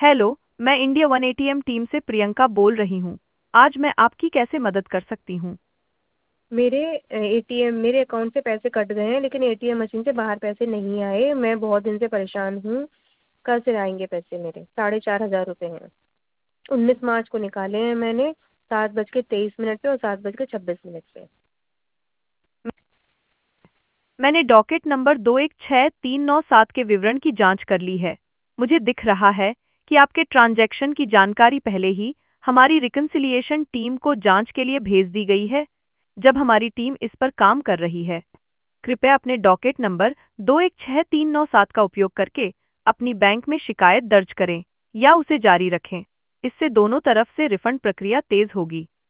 Hello, मैं India one ATM team से प्रियंका बोल रही हूँ। आज मैं आपकी कैसे मदद कर सकती हूँ? मेरे एटीएम मेरे अकाउंट से पैसे कट गए हैं, लेकिन एटीएम मशीन से बाहर पैसे नहीं आए। मैं बहुत दिन से परेशान हूँ। कल से आएंगे पैसे। मेरे 4,500 रुपये हैं। 19 मार्च को निकाले हैं मैंने, 7:23 पे और 7:26 पे। मैंने डॉकेट नंबर 216397 के विवरण की जांच कर ली है। मुझे दिख रहा है कि आपके ट्रांजैक्शन की जानकारी पहले ही हमारी रिकन्सिलिएशन टीम को जांच के लिए भेज दी गई है, जब हमारी टीम इस पर काम कर रही है। कृपया अपने डॉकेट नंबर 216397 का उपयोग करके अपनी बैंक में शिकायत दर्ज करें या उसे जारी रखें। इससे दोनों तरफ से रिफंड प्रक्रिया तेज होगी।